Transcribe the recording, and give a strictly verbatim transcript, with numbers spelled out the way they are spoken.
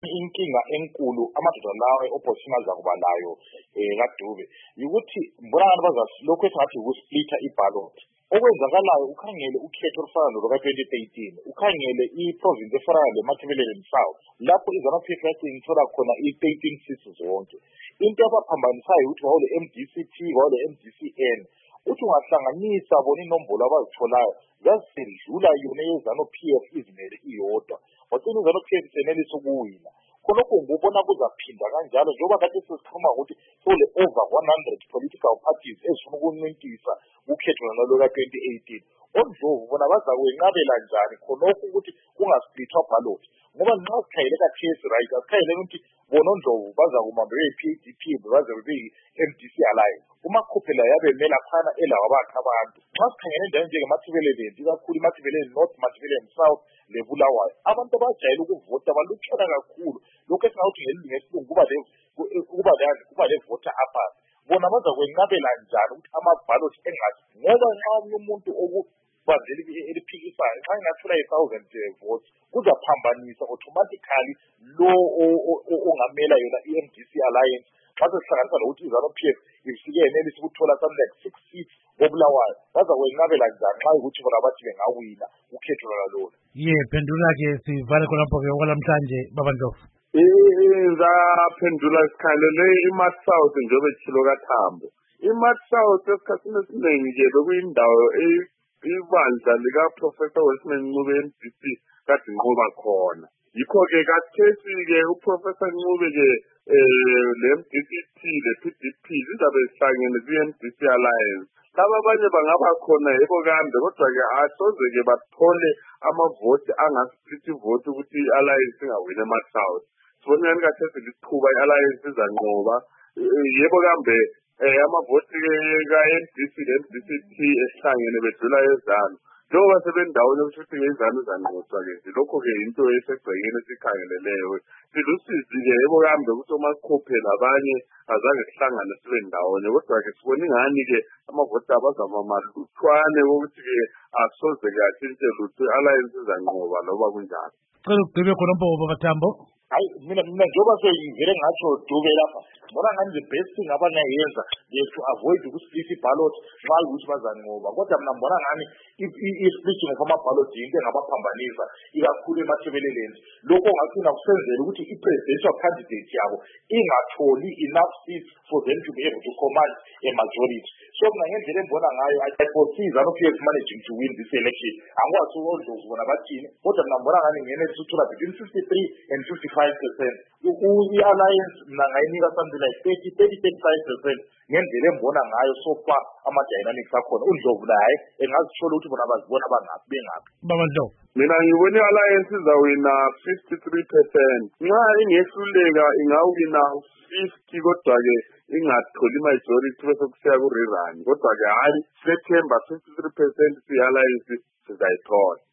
inkinga enkulu amadoda lawa e-opposition azakuba nayo eh kaDube ukuthi mbona abantu bazalokho esingathi ukusplita iballot okwenzakalayo ukhangele ukhetho olufana noluka twenty eighteen ukhangele i-province efana le-Matabeleland South lapho iZanu-P F yathi ngithola khona i-thirteen seats zonke into abaphambanisayo ukuthi wawule M D C P wawule M D C N uthi ungahlanganisa bona inombolo abazitholayo zasidlula yona yeZanu-P F izimele iyodwa wacina iZanu-P F senelisa ukuwina khonokho ngubona kuzaphinda kanjalo njengoba kade sesikhuluma ukuthi sole over one hundred political parties ezifuna ukuncintisana ukhetho naloka twenty eighteen ondlovu bona bazakwenqabela njani khonokho ukuthi kungasplitwa ballot ngoba nxa sikhayele kaTS right asikhayele ukuthi bona ondlovu bazakuma be P D P baze be M D C alliance uma khuphela yabe mela phana elawa bakhe abantu nxa sikhangele njalo njenge Matabeleland ikakhulu Matabeleland North Matabeleland South leBulawayo abantu abajayele ukuvota balutshona kakhulu lokho esingawuthi ngesilungu kuba le kuba le kuba le voter apathy bona bazakwenqabela njani ukuthi ama-ballot engathi ngoba nxa umuntu okubandeli eliphikisayo nxa ingathola i thousand votes kuzaphambanisa automatically lo ongamela yona i-M D C alliance xa sesihlanganisa nokuthi iZanu-P F ifike yenelisa ukuthola something like six seats koBulawayo bazakwenqabela njani nxa ukuthi bona bathi bengawina ukhetho lwalona ye phendula-ke sivale khonapho-ke okwalamhlanje baba Ndlovu. Ngizaphendula sikhalele iMarch South njengoba etshilo kaThambo. iMarch South esikhathini esiningi-ke bekuyindawo ibandla likaProfessor Welshman Ncube M D C kade nqoba khona. Yikho-ke kathesi-ke uProfessor Ncube-ke le-M D C P le-P D P zizabe zihlangene kwi-M D C alliance. Laba abanye bangaba khona yebo kambe kodwa-ke asoze-ke bathole amavoti angasplithi ivoti ukuthi i-alliance ingawini eMarch South. Sibonani kathesi liqhuba i-alliance izanqoba yebo kambe amavoti ka-M D C le-M D C P esihlangene bedlula eZanu njengoba sebendawonye ukuthi ngeZanu izanqotshwa-ke lokho-ke into esegcekeni esikhangeleleyo silusizi-ke yebo kambe ukuthi omasikhope labanye azange sihlangane sibe ndawonye kodwa-ke sibona ingani-ke amavoti abazama malutshwane kokuthi-ke asoze-ke atshintshe lutho i-alliance izanqoba loba kunjani. Cela ukugqibe khonapho baba Thambo. hayi mina mina njengoba sengivele ngatsho Dube lapha ngibona ngani the best thing abangayenza is to avoid ukusplit iballot nxa ukuthi bazanqoba kodwa mina ngibona ngani i-splitting of ama-ballot into engabaphambanisa ikakhulu eMatabeleland lokho ngacina kusenzela ukuthi i-presidential candidate yabo ingatholi enough seats for them to be able to command a majority so mina ngendlela engibona ngayo I foresee ZANU-P F managing to win this election angikwazi uOndlovu bona bathini kodwa mina ngibona ngani ngenelisa ukuthola between fifty-three and fifty-five percent i-alliance mina ngayinika something like thirty, thirty, thirty-five percent ngendlela engibona ngayo so far ama-dynamics akhona uNdlovu naye engazithola ukuthi bona bazibona bangaphi bengaphi. Baba Ndlovu. Mina ngibona i-alliance izawina fifty-three percent nxa ingehluleka ingawina fifty kodwa-ke ingatholi majority bese kusiya ku-rerun kodwa-ke hayi sethemba fifty-three percent si-alliance sizayithola.